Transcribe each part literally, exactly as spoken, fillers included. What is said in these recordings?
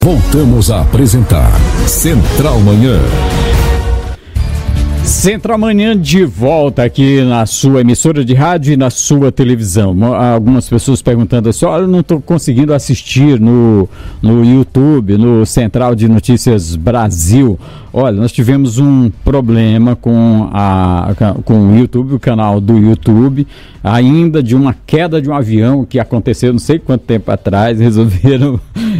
Voltamos a apresentar Central Manhã. Central Manhã de volta aqui na sua emissora de rádio e na sua televisão. Algumas pessoas perguntando assim, olha, eu não estou conseguindo assistir no, no YouTube, no Central de Notícias Brasil. Olha, nós tivemos um problema com, a, com o YouTube, o canal do YouTube, ainda de uma queda de um avião que aconteceu não sei quanto tempo atrás. Resolveram,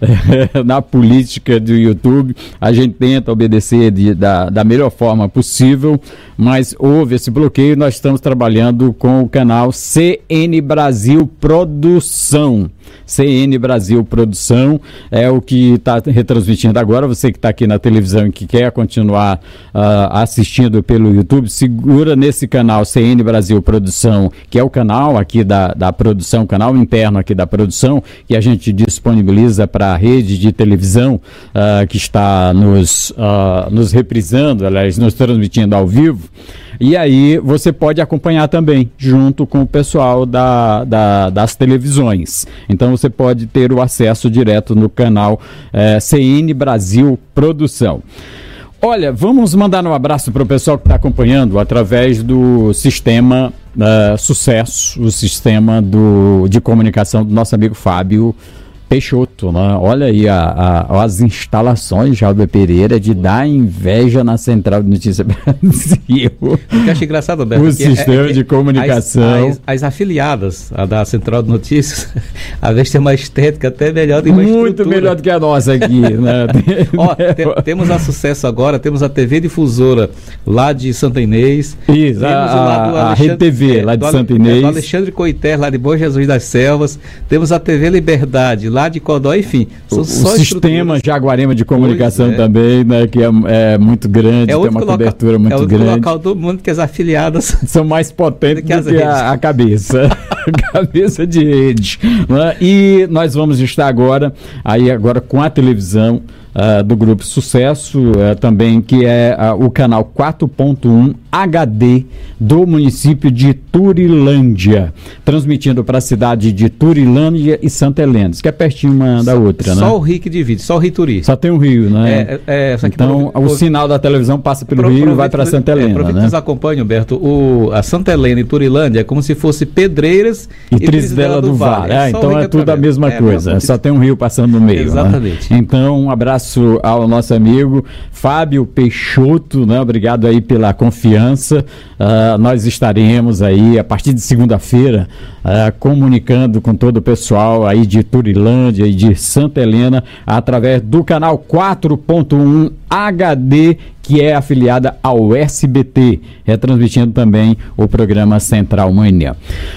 na política do YouTube, a gente tenta obedecer de, da, da melhor forma possível, mas houve esse bloqueio. Nós estamos trabalhando com o canal C N Brasil Produção. C N Brasil Produção é o que está retransmitindo agora. Você que está aqui na televisão e que quer continuar uh, assistindo pelo YouTube, segura nesse canal C N Brasil Produção, que é o canal aqui da, da produção, canal interno aqui da produção, que a gente disponibiliza para a rede de televisão uh, que está nos, uh, nos reprisando, aliás, nos transmitindo ao vivo. E aí você pode acompanhar também, junto com o pessoal da, da, das televisões. Então você pode ter o acesso direto no canal eh, C N Brasil Produção. Olha, vamos mandar um abraço para o pessoal que está acompanhando através do sistema uh, Sucesso, o sistema do, de comunicação do nosso amigo Fábio Peixoto, né? Olha aí a, a, as instalações de Jalber Pereira, de dar inveja na Central de Notícias Brasil. O que eu acho engraçado, Alberto, o sistema é, é, de comunicação. As, as, as afiliadas a da Central de Notícias, às vezes tem uma estética até melhor do que uma Muito estrutura. melhor do que a nossa aqui, né? Ó, te, temos a Sucesso agora, temos a T V Difusora lá de Santa Inês. Isso, a, a, a Rede T V lá de do, Santa Inês. É, do Alexandre Coiter, lá de Bom Jesus das Selvas. Temos a T V Liberdade, lá de Codó, enfim. São o só sistema Jaguarema de comunicação é. também, né, que é, é muito grande, é tem uma cobertura local, muito é grande. É o local do mundo que as afiliadas são mais potentes do que, do que a, a cabeça, a cabeça de rede. Né? E nós vamos estar agora, aí agora com a televisão Uh, do Grupo Sucesso, uh, também, que é uh, o canal quatro ponto um H D do município de Turilândia, transmitindo para a cidade de Turilândia e Santa Helena, que é pertinho uma da só, outra, só né? Só o Rio que divide, só o Rio Turi. Só tem um rio, né? É, é, é, então, pro, o pro, sinal da televisão passa pelo pro, rio e vai para Santa Helena, é, Aproveita né? que nos acompanha, Humberto, o, a Santa Helena e Turilândia é como se fosse Pedreiras e, e Trizidela do, do Vale. É, então é tudo a mesma é, coisa, é, só tem um rio passando no meio. Exatamente. Né? Então, um abraço ao nosso amigo Fábio Peixoto, né? Obrigado aí pela confiança. Uh, nós estaremos aí a partir de segunda-feira uh, comunicando com todo o pessoal aí de Turilândia e de Santa Helena através do canal quatro ponto um H D, que é afiliada ao S B T, retransmitindo também o programa Central Manhã.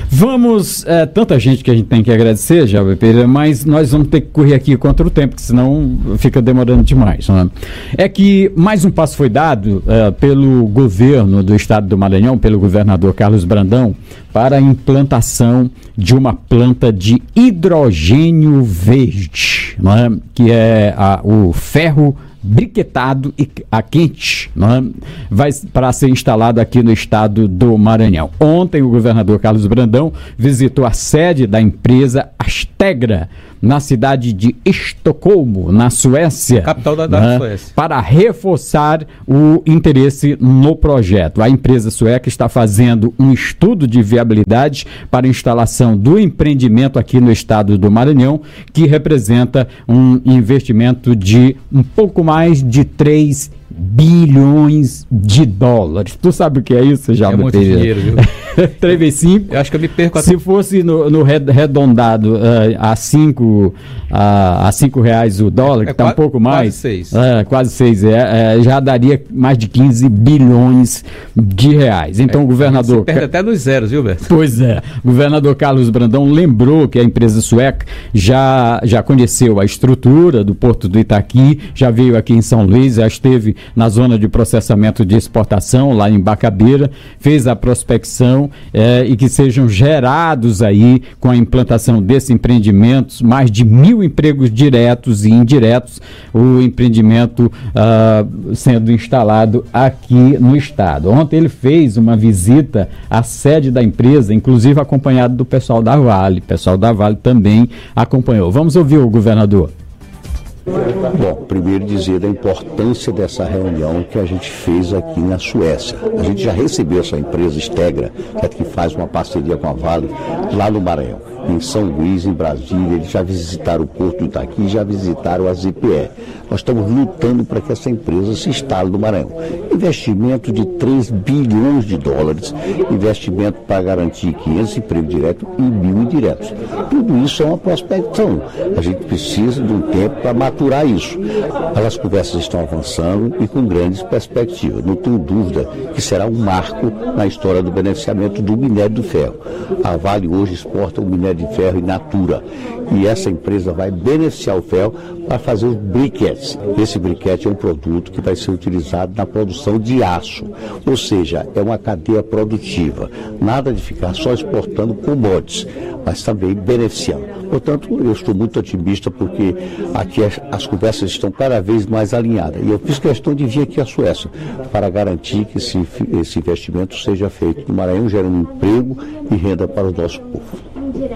Vamos, é, tanta gente que a gente tem que agradecer, Jalber Pereira, mas nós vamos ter que correr aqui contra o tempo, porque senão fica demorando demais. Né? É que mais um passo foi dado é, pelo governo do estado do Maranhão, pelo governador Carlos Brandão, para a implantação de uma planta de hidrogênio verde, né? Que é a, o ferro briquetado e a quente, né? Vai para ser instalado aqui no estado do Maranhão. Ontem o governador Carlos Brandão visitou a sede da empresa Astegra, na cidade de Estocolmo, na Suécia, capital da, da né? Suécia, para reforçar o interesse no projeto. A empresa sueca está fazendo um estudo de viabilidade para a instalação do empreendimento aqui no estado do Maranhão, que representa um investimento de um pouco mais de três bilhões de dólares. Tu sabe o que é isso, já? É muito Pereira? Dinheiro, viu? três vezes cinco. Eu acho que eu me perco até... Se fosse no, no arredondado uh, a cinco a, a cinco reais o dólar, é, que está um pouco mais. Quase seis. Uh, quase seis. É, é, já daria mais de quinze bilhões de reais. Então, é, o governador... Você perde até nos zeros, viu, Beto? Pois é. O governador Carlos Brandão lembrou que a empresa sueca já, já conheceu a estrutura do Porto do Itaqui, já veio aqui em São Luís, já esteve na zona de processamento de exportação, lá em Bacabeira, fez a prospecção eh, e que sejam gerados aí, com a implantação desses empreendimentos, mais de mil empregos diretos e indiretos, o empreendimento ah, sendo instalado aqui no estado. Ontem ele fez uma visita à sede da empresa, inclusive acompanhado do pessoal da Vale. O pessoal da Vale também acompanhou. Vamos ouvir o governador. Bom, primeiro dizer da importância dessa reunião que a gente fez aqui na Suécia. A gente já recebeu essa empresa Stegra, que faz uma parceria com a Vale, lá no Maranhão, em São Luís, em Brasília. Eles já visitaram o Porto do Itaqui, já visitaram a Z P E. Nós estamos lutando para que essa empresa se instale no Maranhão. Investimento de três bilhões de dólares, investimento para garantir quinhentos empregos diretos e mil indiretos. Tudo isso é uma prospecção. A gente precisa de um tempo para maturar isso. As conversas estão avançando e com grandes perspectivas. Não tenho dúvida que será um marco na história do beneficiamento do minério do ferro. A Vale hoje exporta o minério de ferro in natura e essa empresa vai beneficiar o ferro para fazer os briquetes. Esse briquete é um produto que vai ser utilizado na produção de aço, ou seja, é uma cadeia produtiva. Nada de ficar só exportando commodities, mas também beneficiando. Portanto, eu estou muito otimista porque aqui as, as conversas estão cada vez mais alinhadas. E eu fiz questão de vir aqui à Suécia para garantir que esse, esse investimento seja feito no Maranhão, gerando emprego e renda para o nosso povo.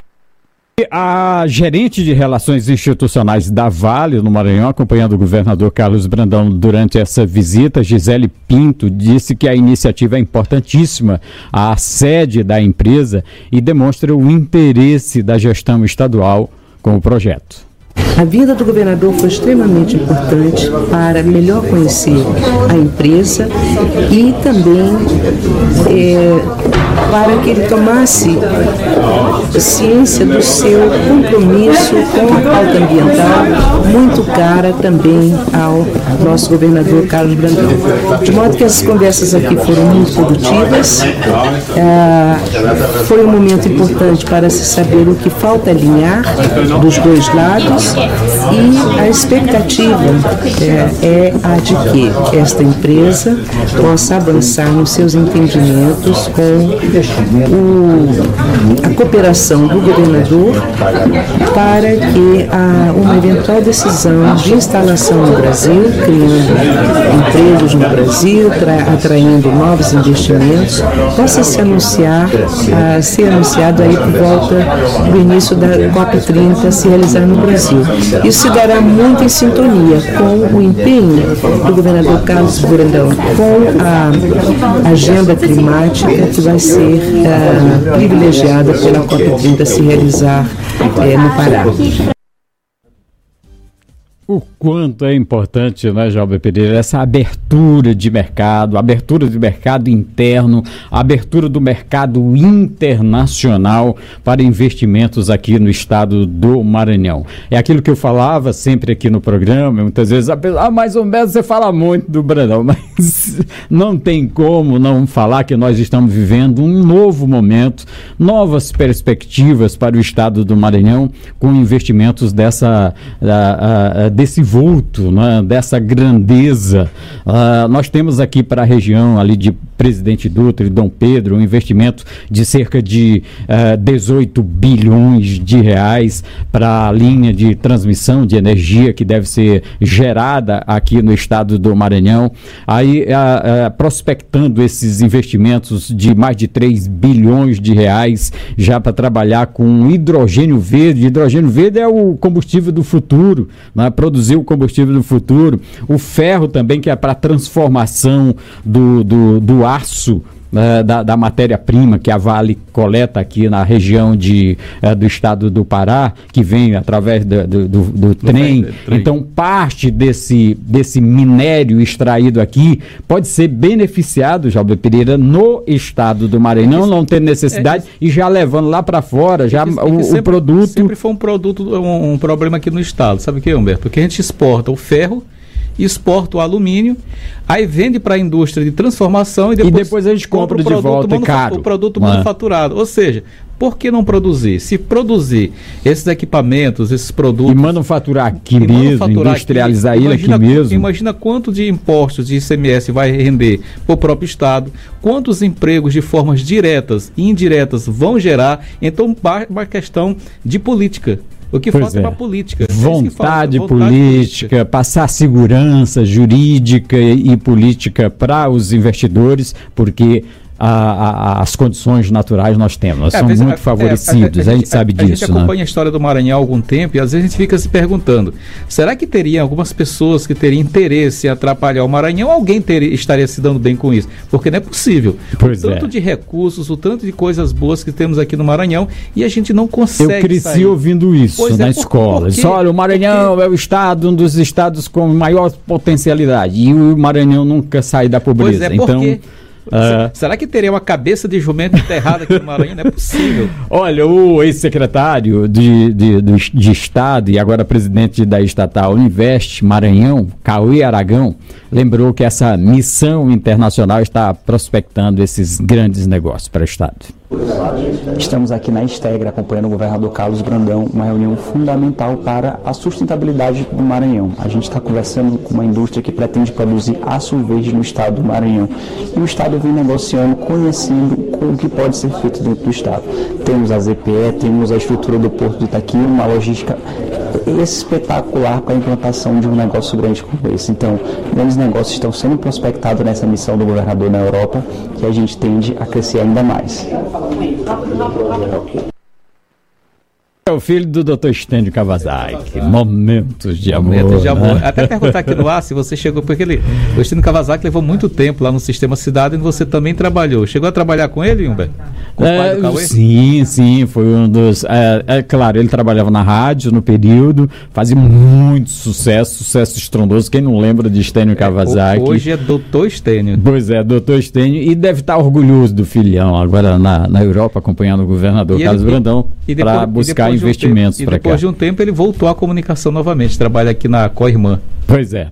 A gerente de Relações Institucionais da Vale, no Maranhão, acompanhando o governador Carlos Brandão durante essa visita, Gisele Pinto, disse que a iniciativa é importantíssima à sede da empresa e demonstra o interesse da gestão estadual com o projeto. A vinda do governador foi extremamente importante para melhor conhecer a empresa e também é, para que ele tomasse ciência do seu compromisso com a pauta ambiental, muito cara também ao nosso governador Carlos Brandão. De modo que as conversas aqui foram muito produtivas, é, foi um momento importante para se saber o que falta alinhar dos dois lados. E a expectativa é, é a de que esta empresa possa avançar nos seus entendimentos com o, a cooperação do governador para que a, uma eventual decisão de instalação no Brasil, criando empregos no Brasil, tra, atraindo novos investimentos, possa se anunciar, a, ser anunciado aí por volta do início da COP trinta se realizar no Brasil. Isso se dará muito em sintonia com o empenho do governador Carlos Brandão com a agenda climática que vai ser uh, privilegiada pela COP trinta se realizar uh, no Pará. O quanto é importante, né, Jalber Pereira, essa abertura de mercado, abertura de mercado interno, abertura do mercado internacional para investimentos aqui no estado do Maranhão. É aquilo que eu falava sempre aqui no programa, muitas vezes, ah, mais ou menos você fala muito do Brandão, mas não tem como não falar que nós estamos vivendo um novo momento, novas perspectivas para o estado do Maranhão, com investimentos dessa... A, a, desse vulto, né, dessa grandeza. Uh, nós temos aqui para a região ali de Presidente Dutra e Dom Pedro um investimento de cerca de uh, dezoito bilhões de reais para a linha de transmissão de energia que deve ser gerada aqui no estado do Maranhão. Aí uh, uh, prospectando esses investimentos de mais de três bilhões de reais já para trabalhar com hidrogênio verde. Hidrogênio verde é o combustível do futuro, né? Produzir o combustível do futuro, o ferro também, que é para a transformação do, do, do aço, uh, da, da matéria-prima que a Vale coleta aqui na região de, uh, do estado do Pará, que vem através do, do, do, do trem. trem. Então, parte desse, desse minério extraído aqui pode ser beneficiado, Jalber Pereira, no estado do Maranhão, não ter necessidade, é, e já levando lá para fora, já é que, é o, sempre, o produto... Sempre foi um produto, um, um problema aqui no estado, sabe o que, Humberto? Porque a gente exporta o ferro, exporta o alumínio, aí vende para a indústria de transformação e depois, e depois a gente compra, compra de volta caro. O produto manufaturado. Ou seja, por que não produzir? Se produzir esses equipamentos, esses produtos... E manufaturar aqui e mesmo, manufaturar industrializar aqui, ele imagina, aqui mesmo. Imagina quanto de impostos de I C M S vai render para o próprio Estado, quantos empregos de formas diretas e indiretas vão gerar. Então, uma questão de política. O que pois falta é uma política. Vontade, é vontade política, política, passar segurança jurídica e, e política para os investidores, porque a, a, as condições naturais nós temos. Nós É, somos a- muito é, favorecidos, a, a, a gente sabe a, disso. A gente acompanha a história do Maranhão há algum tempo e às vezes a gente fica se perguntando, será que teria algumas pessoas que teriam interesse em atrapalhar o Maranhão? Alguém teria, estaria se dando bem com isso? Porque não é possível. Pois o tanto é. de recursos, o tanto de coisas boas que temos aqui no Maranhão e a gente não consegue Eu cresci sair. ouvindo isso Pois na é, por- escola. por Eles quê? falam, olha, o Maranhão é o estado, um dos estados com maior potencialidade. E o Maranhão nunca sai da pobreza. Pois é, então, porque... ah, Será que teria uma cabeça de jumento enterrada aqui no Maranhão? Não é possível. olha, o ex-secretário de, de, do- de Estado e agora presidente da estatal Invest Maranhão, Cauê Aragão, lembrou que essa missão internacional está prospectando esses grandes negócios para o Estado. Estamos aqui na Estegra acompanhando o governador Carlos Brandão, uma reunião fundamental para a sustentabilidade do Maranhão. A gente está conversando com uma indústria que pretende produzir aço verde no estado do Maranhão. E o estado vem negociando, conhecendo com o que pode ser feito dentro do estado. Temos a Z P E, temos a estrutura do Porto de Itaqui, uma logística espetacular para a implantação de um negócio grande como esse. Então, grandes negócios estão sendo prospectados nessa missão do governador na Europa, que a gente tende a crescer ainda mais. É o filho do doutor Estênio Kawasaki. Momentos de amor. Momentos de amor. né? Até perguntar aqui no ar se você chegou, porque ele, o Estênio Kawasaki levou muito tempo lá no Sistema Cidade e você também trabalhou. Chegou a trabalhar com ele, Humberto? Com o pai É, do Cauê? sim, sim, foi um dos. É, é claro, ele trabalhava na rádio no período, fazia muito sucesso, sucesso estrondoso. Quem não lembra de Estênio Kawasaki? Hoje é doutor Estênio. Pois é, doutor Estênio, e deve estar orgulhoso do filhão agora na, na Europa, acompanhando o governador E Carlos ele- Brandão e depois- para e buscar depois de um investimentos tempo- para E depois cá. de um tempo ele voltou à comunicação novamente, trabalha aqui na Coirmã. Pois é.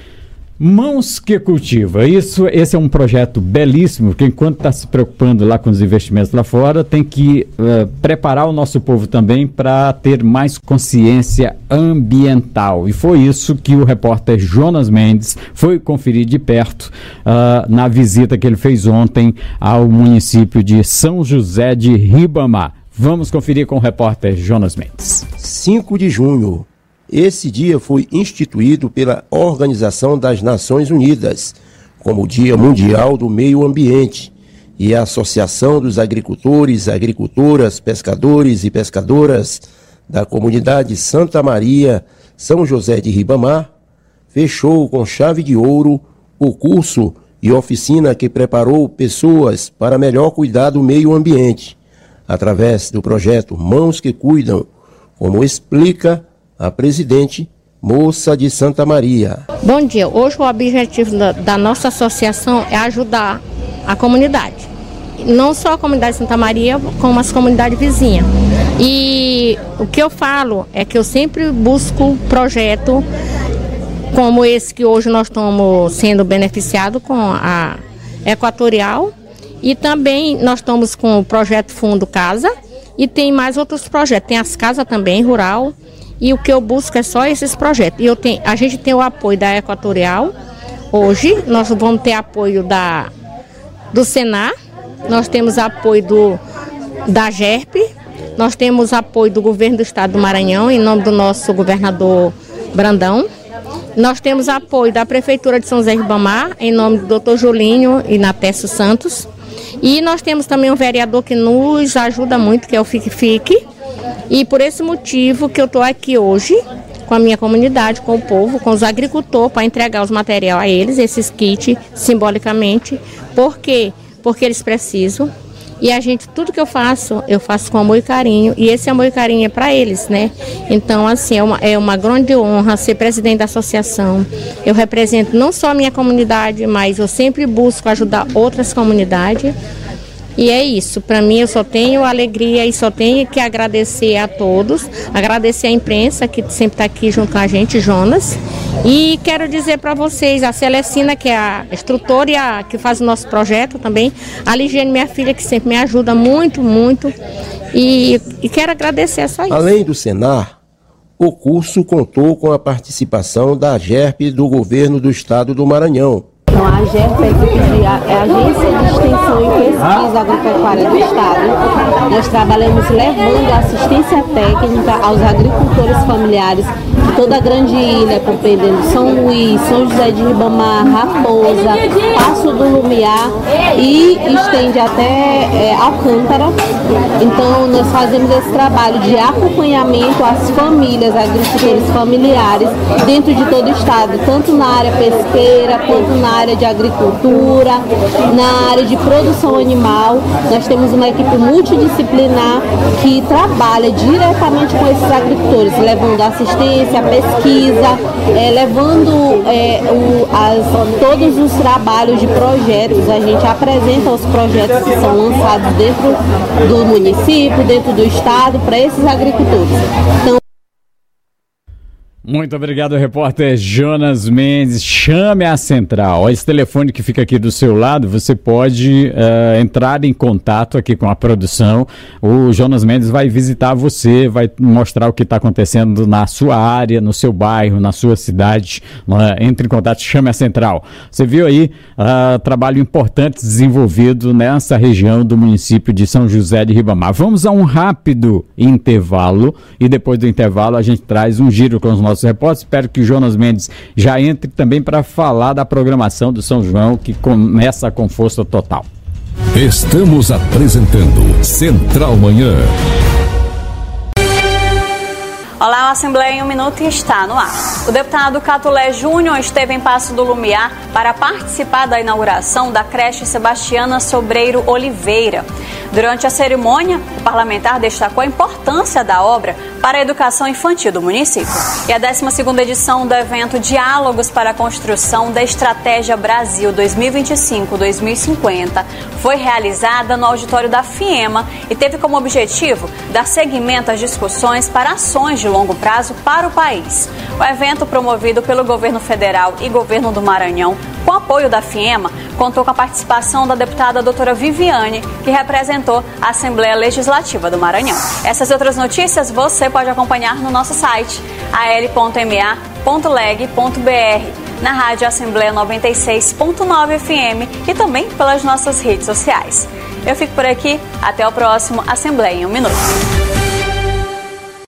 Mãos que cultiva. Isso, esse é um projeto belíssimo, porque enquanto está se preocupando lá com os investimentos lá fora, tem que eh, preparar o nosso povo também para ter mais consciência ambiental. E foi isso que o repórter Jonas Mendes foi conferir de perto ah, na visita que ele fez ontem ao município de São José de Ribamar. Vamos conferir com o repórter Jonas Mendes. cinco de junho. Esse dia foi instituído pela Organização das Nações Unidas como Dia Mundial do Meio Ambiente e a Associação dos Agricultores, Agricultoras, Pescadores e Pescadoras da comunidade Santa Maria, São José de Ribamar, fechou com chave de ouro o curso e oficina que preparou pessoas para melhor cuidar do meio ambiente, através do projeto Mãos que Cuidam, como explica a presidente Moça de Santa Maria. Bom dia. Hoje o objetivo da, da nossa associação é ajudar a comunidade. Não só a comunidade de Santa Maria, como as comunidades vizinhas. E o que eu falo é que eu sempre busco projeto como esse que hoje nós estamos sendo beneficiados com a Equatorial. E também nós estamos com o projeto Fundo Casa e tem mais outros projetos. Tem as casas também, rural. E o que eu busco é só esses projetos. E eu tenho, a gente tem o apoio da Equatorial. Hoje nós vamos ter apoio da, do Senar, nós temos apoio do, da GERP, nós temos apoio do governo do estado do Maranhão, em nome do nosso governador Brandão. Nós temos apoio da Prefeitura de São José de Ribamar, em nome do doutor Julinho e Natécio Santos. E nós temos também um vereador que nos ajuda muito, que é o Fique Fique. E por esse motivo que eu estou aqui hoje, com a minha comunidade, com o povo, com os agricultores, para entregar os materiais a eles, esses kits, simbolicamente. Por quê? Porque eles precisam. E a gente, tudo que eu faço, eu faço com amor e carinho. E esse amor e carinho é para eles, né? Então, assim, é uma, é uma grande honra ser presidente da associação. Eu represento não só a minha comunidade, mas eu sempre busco ajudar outras comunidades. E é isso, para mim eu só tenho alegria e só tenho que agradecer a todos, agradecer a imprensa que sempre está aqui junto com a gente, Jonas. E quero dizer para vocês, a Celestina, que é a instrutora e a, que faz o nosso projeto também, a Ligiane, minha filha, que sempre me ajuda muito, muito. E, e quero agradecer, é só isso. Além do Senar, o curso contou com a participação da GERP do governo do estado do Maranhão. Então, a AGERP é a equipe de a, é a Agência de Extensão e Pesquisa Agropecuária do Estado. Nós trabalhamos levando assistência técnica aos agricultores familiares de toda a Grande Ilha, compreendendo São Luís, São José de Ribamar, Raposa, Passo do Lumiar e estende até é, Alcântara. Então, nós fazemos esse trabalho de acompanhamento às famílias, agricultores familiares, dentro de todo o estado, tanto na área pesqueira, quanto na área de agricultura, na área de produção animal. Nós temos uma equipe multidisciplinar que trabalha diretamente com esses agricultores, levando assistência, pesquisa, é, levando é, o, as, todos os trabalhos de projetos. A gente apresenta os projetos que são lançados dentro do município, dentro do estado, para esses agricultores. Então, muito obrigado, repórter Jonas Mendes. Chame a central. Esse telefone que fica aqui do seu lado, você pode uh, entrar em contato aqui com a produção. O Jonas Mendes vai visitar você, vai mostrar o que está acontecendo na sua área, no seu bairro, na sua cidade. Uh, entre em contato, chame a central. Você viu aí uh, trabalho importante desenvolvido nessa região do município de São José de Ribamar. Vamos a um rápido intervalo e depois do intervalo a gente traz um giro com os nossos repórteres. Espero que o Jonas Mendes já entre também para falar da programação do São João, que começa com força total. Estamos apresentando Central Manhã. Olá, o Assembleia em um Minuto está no ar. O deputado Catulé Júnior esteve em Passo do Lumiar para participar da inauguração da creche Sebastiana Sobreiro Oliveira. Durante a cerimônia, o parlamentar destacou a importância da obra para a educação infantil do município. E a décima segunda edição do evento Diálogos para a Construção da Estratégia Brasil dois mil e vinte e cinco a dois mil e cinquenta foi realizada no auditório da FIEMA e teve como objetivo dar seguimento às discussões para ações de longo prazo para o país. O evento, promovido pelo governo federal e governo do Maranhão, com apoio da FIEMA, contou com a participação da deputada doutora Viviane, que representou a Assembleia Legislativa do Maranhão. Essas outras notícias você pode acompanhar no nosso site, a l ponto m a ponto leg ponto b r, na Rádio Assembleia noventa e seis ponto nove F M e também pelas nossas redes sociais. Eu fico por aqui, até o próximo Assembleia em um Minuto.